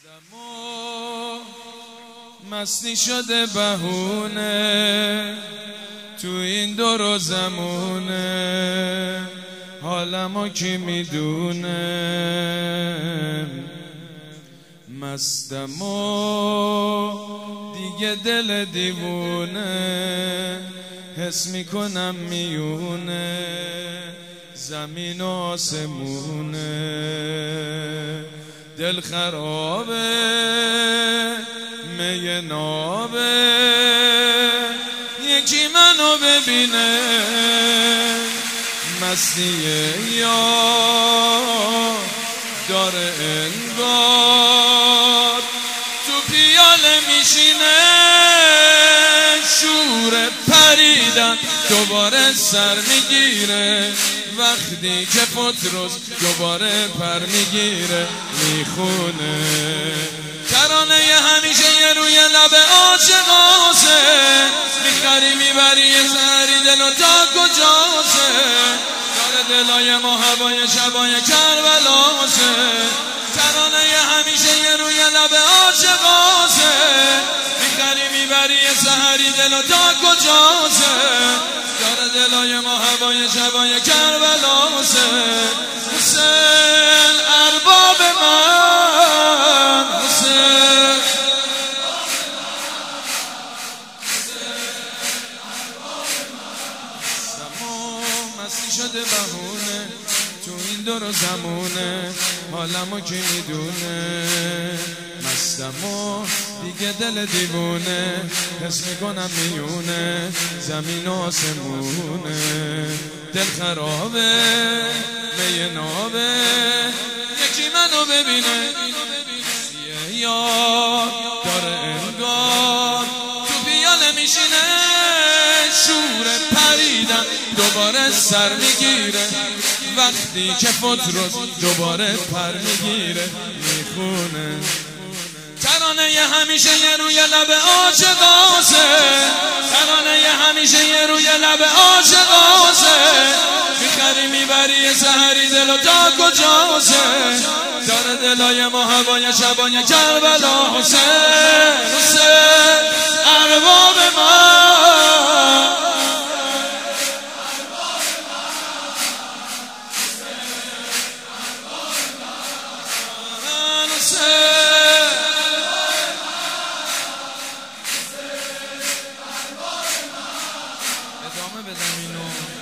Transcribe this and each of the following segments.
مستی شده بهونه تو این دور و زمونه، حالمو کی میدونه. مستم و دیگه دل دیوونه، حس میکنم میونه زمین و آسمونه. دل خرابه می نابه، یکی منو ببینه مسیه یار داره انگار، تو پیاله میشینه شور پریدن دوباره سر میگیره، وقتی که پتروس دوباره پر میگیره میخونه. ترانه همیشه یه روی لب عاشقاسه، میخری میبری یه سری دلو تا کجاسه، داره دلای ما هوای شبای کربلاسه. ترانه همیشه یه روی لب عاشقاسه، میخری میبری یه سری دلو تا کجاسه، داره دلای ما هوای شبای کربلاسه. حسین ارباب من، حسین مستی شده بهونه تو این دور و زمونه، حالمو کی میدونه. مستم و دیگه دل دیوونه، حس میکنم میونه زمین و آسمونه. دل خرابه می نابه، یکی منو ببینه مسیه یار داره انگار، تو پیاله میشینه شور پریدن دوباره سر میگیره، وقتی که پتروس دوباره پر میگیره میخونه. ترانه همیشه یه روی لب عاشقاسه، ترانه همیشه یه روی لب عاشقاسه، میخری میبری یه سحری دلو تا کجاسه، داره دلای ما هوای شبای کربلا. حسین حسین ارباب من، ادامه بدم اینو.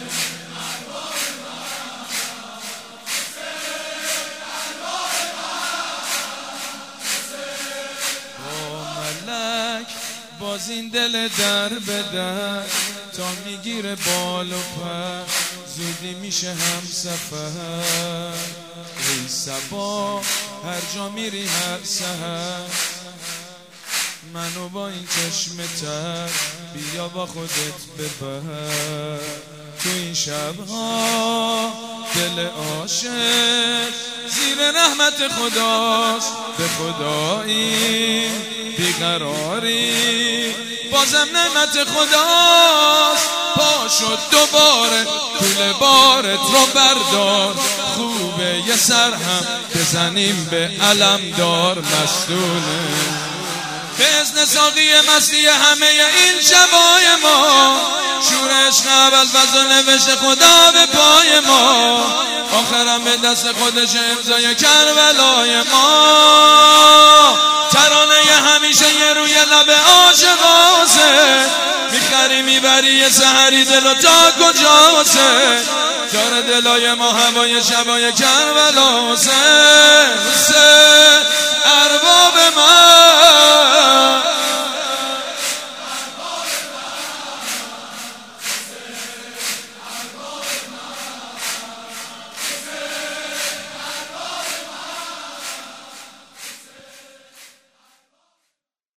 با ملک باز این دل در به در، تا میگیره بال و پر زودی میشه هم سفر. ای صبا هر جا میری هر سحر، منو با این چشم تر بیا با خودت ببر. تو این شبها دل عاشق زیر رحمت خداست، به خدایی بیقراری بازم نعمت خداست. پا شد دوباره طول بارت رو بردار، خوبه یه سر هم بزنیم به علمدار. مستونه به اذن ساقی مستی همه این شبای ما، شور عشق اول فضل نوشته خدا به پای ما، آخرم به دست خودش امضای کربلای ما. ترانه همیشه یه روی لب عاشقاسه، میخری میبری یه سحری دلو تا کجاسه، داره دلای ما هوای شبای کربلاسه. حسین ارباب